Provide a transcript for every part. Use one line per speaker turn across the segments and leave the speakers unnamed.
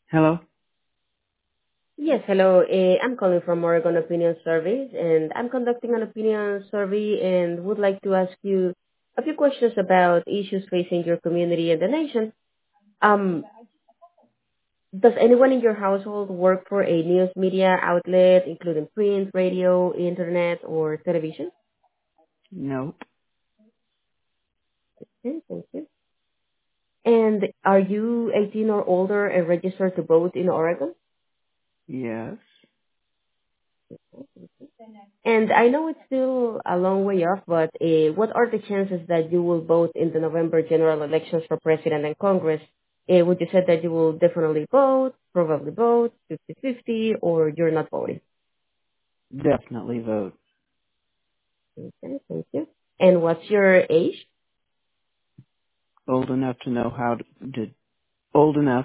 Hello?
Yes, hello. I'm calling from Oregon Opinion Surveys, and I'm conducting an opinion survey and would like to ask you a few questions about issues facing your community and the nation. Um, does anyone in your household work for a news media outlet, including print, radio, internet, or television?
Nope.
Okay, thank you. And are you 18 or older and registered to vote in Oregon?
Yes.
And I know it's still a long way off, but what are the chances that you will vote in the November general elections for president and Congress? Would you say that you will definitely vote, probably vote, 50-50, or you're not voting?
Definitely vote.
Okay, thank you. And what's your age?
Old enough to know how to old enough.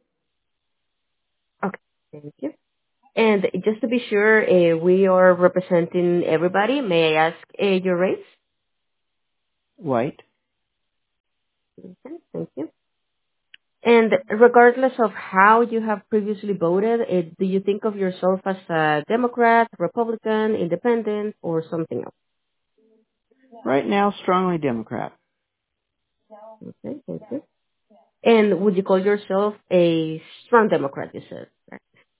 Okay, thank you. And just to be sure, we are representing everybody. May I ask your race?
White.
Okay, thank you. And regardless of how you have previously voted, do you think of yourself as a Democrat, Republican, Independent, or something else?
Right now, strongly Democrat.
Okay, thank you. And would you call yourself a strong Democrat, you said, right?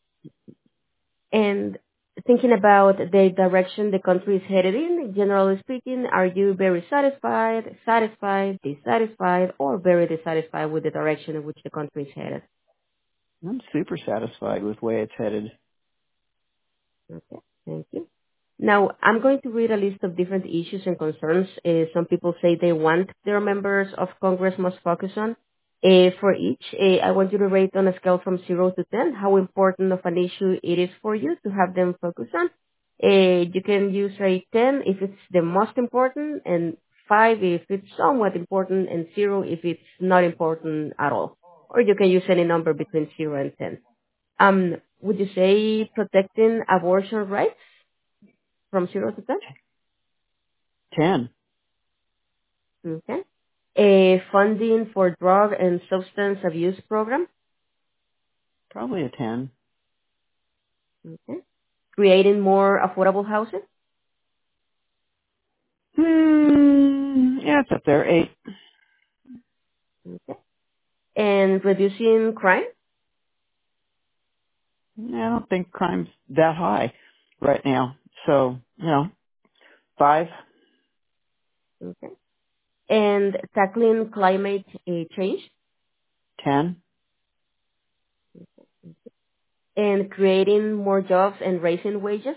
And thinking about the direction the country is headed in, generally speaking, are you very satisfied, satisfied, dissatisfied, or very dissatisfied with the direction in which the country is headed?
I'm super satisfied with the way it's headed.
Okay, thank you. Now, I'm going to read a list of different issues and concerns some people say they want their members of Congress must focus on. For each, I want you to rate on a scale from 0 to 10 how important of an issue it is for you to have them focus on. You can use a 10 if it's the most important, and 5 if it's somewhat important, and 0 if it's not important at all. Or you can use any number between 0 and 10. Would you say protecting abortion rights from 0 to 10?
10.
Okay. Funding for drug and substance abuse program.
Probably a 10.
Okay. Creating more affordable housing.
Yeah, it's up there. 8.
Okay. And reducing crime.
I don't think crime's that high right now. So, 5.
Okay. And tackling climate change.
10.
And creating more jobs and raising wages.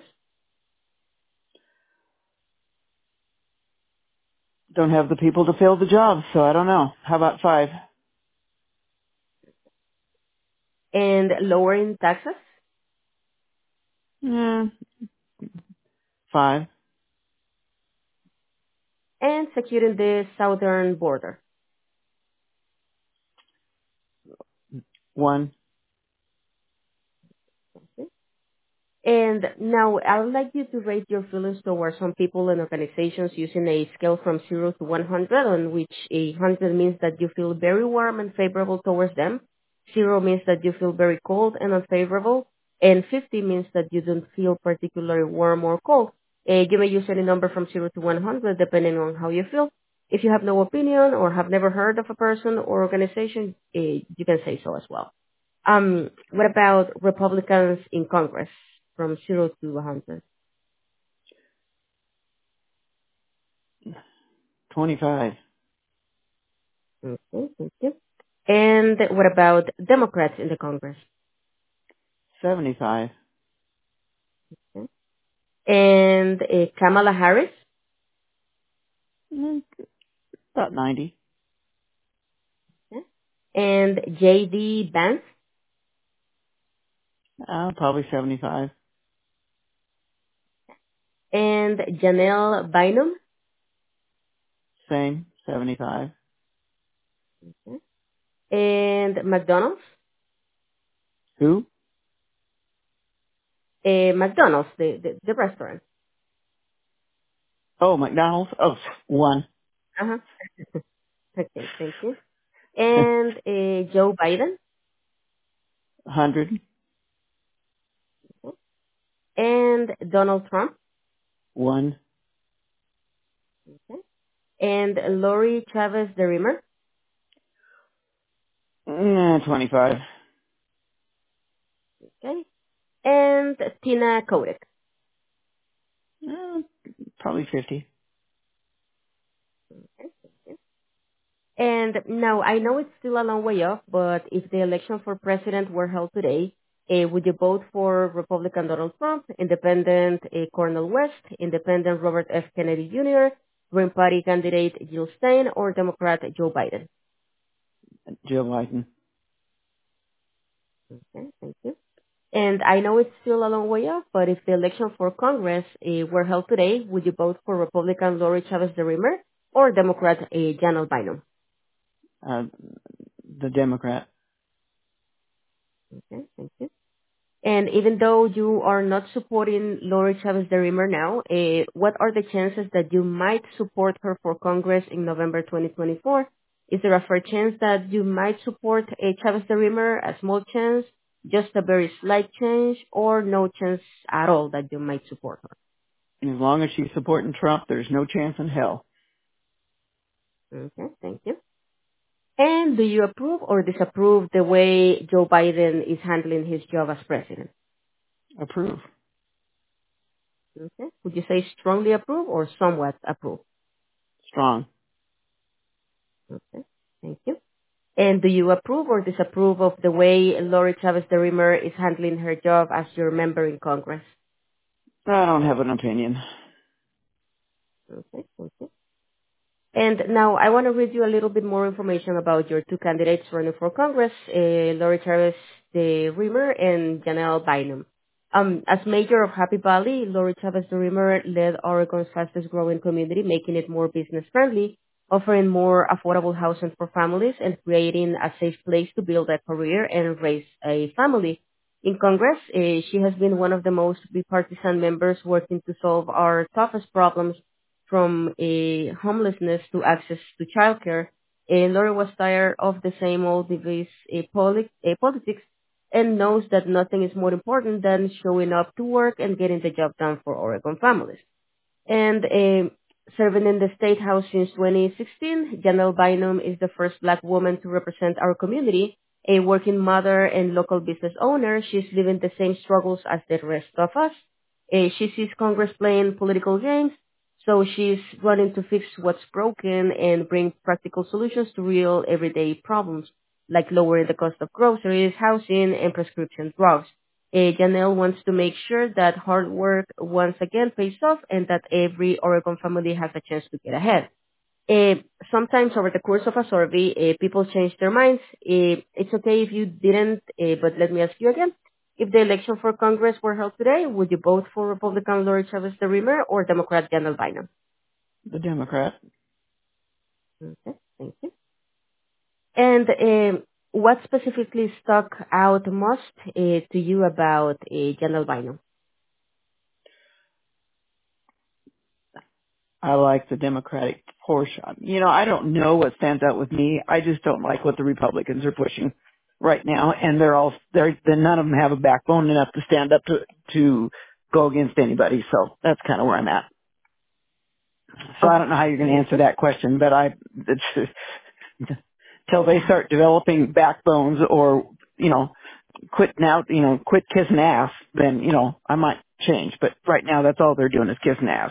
Don't have the people to fill the jobs, so I don't know. How about 5?
And lowering taxes.
Yeah, 5.
And securing the southern border.
1.
And now I would like you to rate your feelings towards some people and organizations using a scale from 0 to 100, on which 100 means that you feel very warm and favorable towards them, 0 means that you feel very cold and unfavorable, and 50 means that you don't feel particularly warm or cold. You may use any number from 0 to 100 depending on how you feel. If you have no opinion or have never heard of a person or organization, you can say so as well. What about Republicans in Congress from 0 to 100?
25.
Okay, thank you. And what about Democrats in the Congress?
75.
Okay. And Kamala Harris?
Mm, About 90.
Okay. And J.D. Vance?
Probably 75.
And Janelle Bynum?
Same, 75.
Okay. And McDonald's?
Who?
McDonald's, the restaurant.
Oh, McDonald's? Oh, 1.
Uh-huh. Okay, thank you. And Joe Biden?
100.
And Donald Trump.
1.
Okay. And Lori Chavez de Rimer.
25.
Okay. And Tina Kotek.
Uh, Probably 50.
And now, I know it's still a long way off, but if the election for president were held today, would you vote for Republican Donald Trump, Independent Cornel West, Independent Robert F. Kennedy Jr., Green Party candidate Jill Stein, or Democrat Joe Biden?
Joe Biden.
Okay, thank you. And I know it's still a long way off, but if the election for Congress were held today, would you vote for Republican Lori Chavez de Rimer or Democrat Janet Bynum?
Uh, the Democrat.
Okay, thank you. And even though you are not supporting Lori Chavez de Rimer now, what are the chances that you might support her for Congress in November 2024? Is there a fair chance that you might support Chavez de Rimer, a small chance, just a very slight change, or no chance at all that you might support
As long as she's supporting Trump, there's no chance in hell.
her? Okay, thank you. And do you approve or disapprove the way Joe Biden is handling his job as president?
Approve.
Okay. Would you say strongly approve or somewhat approve?
Strong.
Okay. Thank you. And do you approve or disapprove of the way Lori Chavez de Rimer is handling her job as your member in Congress?
I don't have an opinion.
Okay. Thank you. And now I want to read you a little bit more information about your two candidates running for Congress, Lori Chavez de Rimer and Janelle Bynum. As mayor of Happy Valley, Lori Chavez de Rimer led Oregon's fastest growing community, making it more business friendly, offering more affordable housing for families, and creating a safe place to build a career and raise a family. In Congress, she has been one of the most bipartisan members working to solve our toughest problems from homelessness to access to childcare. Lori was tired of the same old divisive politics and knows that nothing is more important than showing up to work and getting the job done for Oregon families. And serving in the State House since 2016, Janelle Bynum is the first Black woman to represent our community. A working mother and local business owner, she's living the same struggles as the rest of us. She sees Congress playing political games, so she's running to fix what's broken and bring practical solutions to real everyday problems, like lowering the cost of groceries, housing, and prescription drugs. Janelle wants to make sure that hard work once again pays off and that every Oregon family has a chance to get ahead. Uh, Sometimes over the course of a survey, people change their minds. It's okay if you didn't, but let me ask you again. If the election for Congress were held today, would you vote for Republican Lori Chavez de Rimer or Democrat Janelle Bynum?
The Democrat.
Okay, thank you. And what specifically stuck out most to you about Janelle Bynum?
I like the Democratic portion. I don't know what stands out with me. I just don't like what the Republicans are pushing right now, and none of them have a backbone enough to stand up to go against anybody. So that's kind of where I'm at. So I
Okay,
don't know how you're going to
thank
answer
you.
that question, but it's till they start developing backbones or quit kissing ass, then I might change. But right now, that's all they're doing is kissing ass.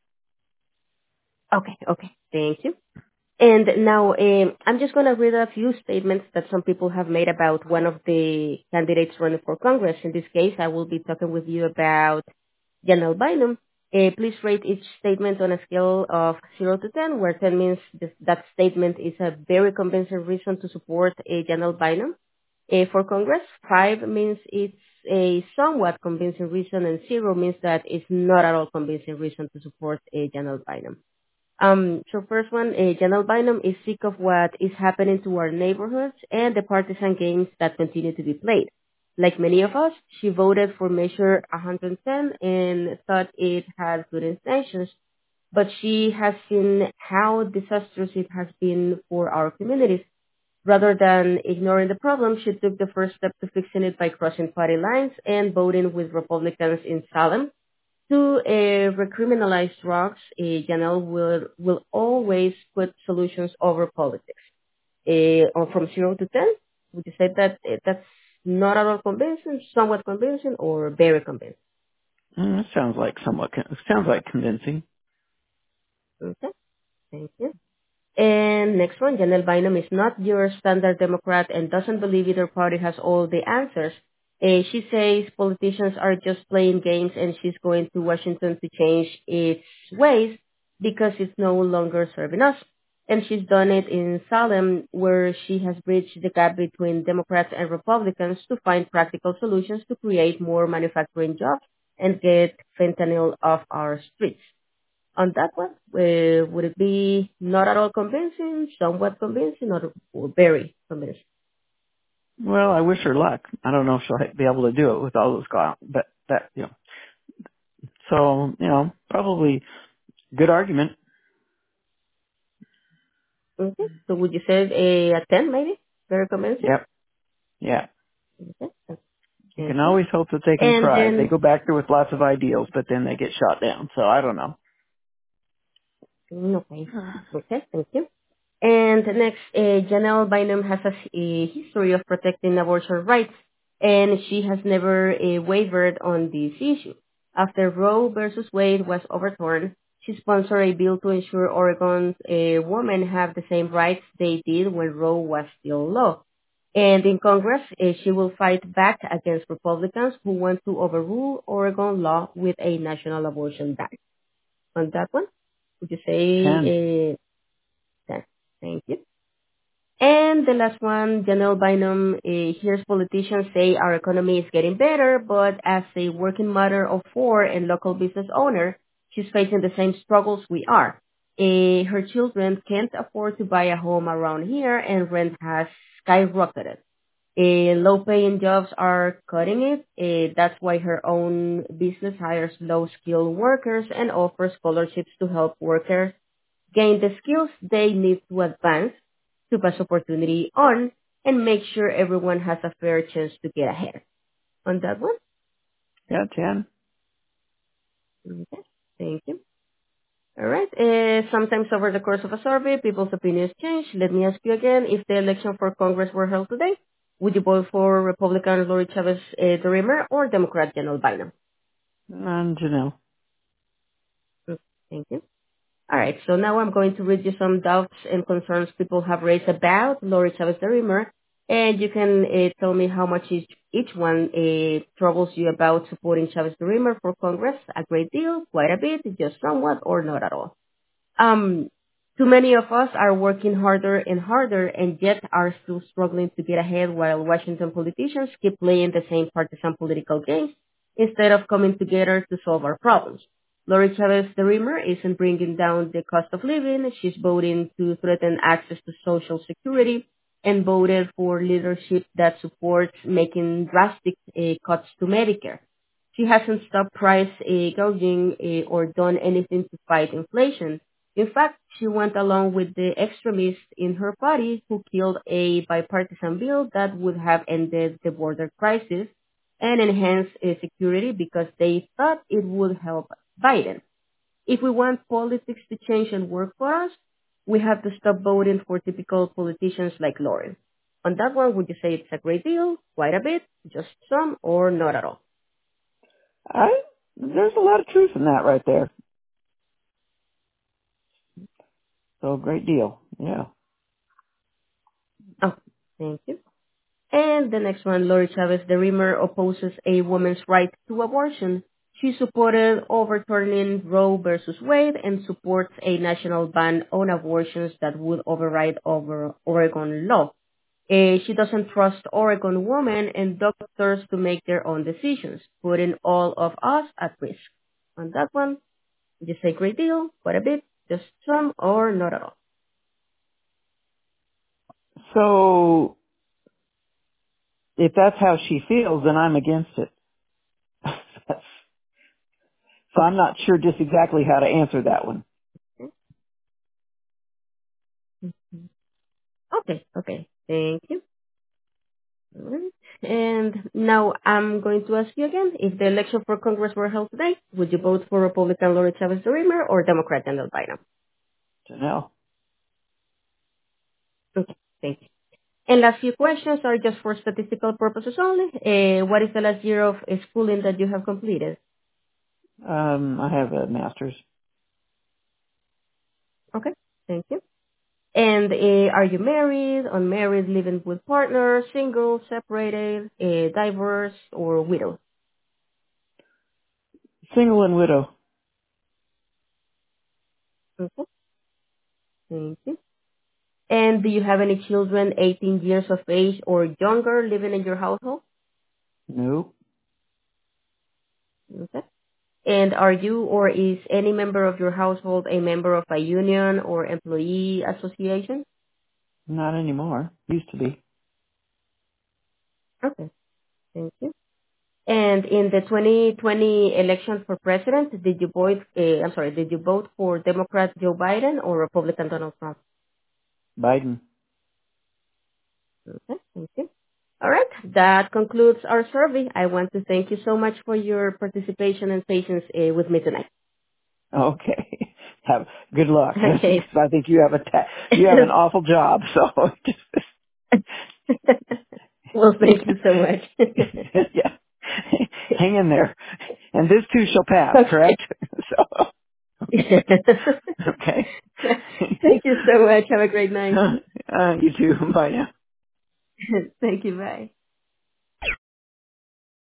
Okay, thank you. And now I'm just going to read a few statements that some people have made about one of the candidates running for Congress. In this case, I will be talking with you about Janelle Bynum. Please rate each statement on a scale of 0 to 10, where 10 means that statement is a very convincing reason to support Janelle Bynum. For Congress, 5 means it's a somewhat convincing reason, and 0 means that it's not at all convincing reason to support Janelle Bynum. So first one, Janelle Bynum is sick of what is happening to our neighborhoods and the partisan games that continue to be played. Like many of us, she voted for Measure 110 and thought it had good intentions, but she has seen how disastrous it has been for our communities. Rather than ignoring the problem, she took the first step to fixing it by crossing party lines and voting with Republicans in Salem to recriminalize drugs. Janelle will always put solutions over politics. From 0 to 10, would you say that that's not at all convincing, somewhat convincing, or very convincing?
It sounds like sounds like convincing.
Okay, thank you. And next one, Janelle Bynum is not your standard Democrat and doesn't believe either party has all the answers. She says politicians are just playing games and she's going to Washington to change its ways because it's no longer serving us. And she's done it in Salem, where she has bridged the gap between Democrats and Republicans to find practical solutions to create more manufacturing jobs and get fentanyl off our streets. On that one, would it be not at all convincing, somewhat convincing, or very convincing?
Well, I wish her luck. I don't know if she'll be able to do it with all those guys, but so, probably good argument.
Okay. So would you say a 10 maybe? Very convincing?
Yep. Yeah.
Okay.
You
Thank
can
you.
always hope that they can
And
try. They
then,
go back there with lots of ideals, but then they get shot down. So I don't know.
okay. Okay, thank you. And next, Janelle Bynum has a history of protecting abortion rights, and she has never wavered on this issue. After Roe versus Wade was overturned, she sponsored a bill to ensure Oregon's women have the same rights they did when Roe was still law. And in Congress, she will fight back against Republicans who want to overrule Oregon law with a national abortion ban. On that one, would you
10.
say 10? Thank you. And the last one, Janelle Bynum, hears politicians say our economy is getting better, but as a working mother of four and local business owner, she's facing the same struggles we are. Her children can't afford to buy a home around here, and rent has skyrocketed. Low-paying jobs are cutting it. That's why her own business hires low-skilled workers and offers scholarships to help workers gain the skills they need to advance, to pass opportunity on, and make sure everyone has a fair chance to get ahead. On that one?
Yeah, 10.
Okay. Thank you. All right. Sometimes over the course of a survey, people's opinions change. Let me ask you again, if the election for Congress were held today, would you vote for Republican Lori Chavez Dreamer or Democrat Janelle Bynum?
And Janelle.
Thank you. All right, so now I'm going to read you some doubts and concerns people have raised about Lori Chavez Dreamer, and you can tell me how much each one troubles you about supporting Chavez Dreamer for Congress. A great deal, quite a bit, just somewhat, or not at all. Um, Too many of us are working harder and harder and yet are still struggling to get ahead while Washington politicians keep playing the same partisan political games instead of coming together to solve our problems. Lori Chavez, the Dreamer, isn't bringing down the cost of living. She's voting to threaten access to Social Security and voted for leadership that supports making drastic cuts to Medicare. She hasn't stopped price gouging or done anything to fight inflation. In fact, she went along with the extremists in her party who killed a bipartisan bill that would have ended the border crisis and enhanced security because they thought it would help Biden. If we want politics to change and work for us, we have to stop voting for typical politicians like Lauren. On that one, would you say it's a great deal, quite a bit, just some, or not at all?
There's a lot of truth in that right there. So great deal. Yeah.
Oh, thank you. And the next one, Lori Chavez, the Dreamer, opposes a woman's right to abortion. She supported overturning Roe versus Wade and supports a national ban on abortions that would override over Oregon law. She doesn't trust Oregon women and doctors to make their own decisions, putting all of us at risk. On that one, just a great deal, quite a bit, just some, or not at all.
So if that's how she feels, then I'm against it. So I'm
Okay.
not sure just exactly how to answer that one.
Okay. Okay. Thank you. All right. And now I'm going to ask you again, if the election for Congress were held today, would you vote for Republican Lori Chavez Rimer or Democrat Daniel Biden?
Janelle.
Okay, thank you. And last few questions are just for statistical purposes only. What is the last year of schooling that you have completed?
I have a master's.
Okay, thank you. And are you married, unmarried, living with partner, single, separated, diverse, or widow?
Single and widow.
Okay, thank you. And do you have any children 18 years of age or younger living in your household?
Nope.
Okay. And are you or is any member of your household a member of a union or employee association?
Not anymore. Used to be.
Okay, thank you. And in the 2020 election for president, did you vote for Democrat Joe Biden or Republican Donald Trump?
Biden.
Okay, thank you. All right, that concludes our survey. I want to thank you so much for your participation and patience with me tonight.
Okay. Have good luck.
Okay.
I think you have you have an awful job. So
Well, thank you so much.
yeah, hang in there. And this too shall pass.
Okay.
Correct. So okay.
Thank you so much. Have a great night.
You too. Bye now.
Thank you. Bye.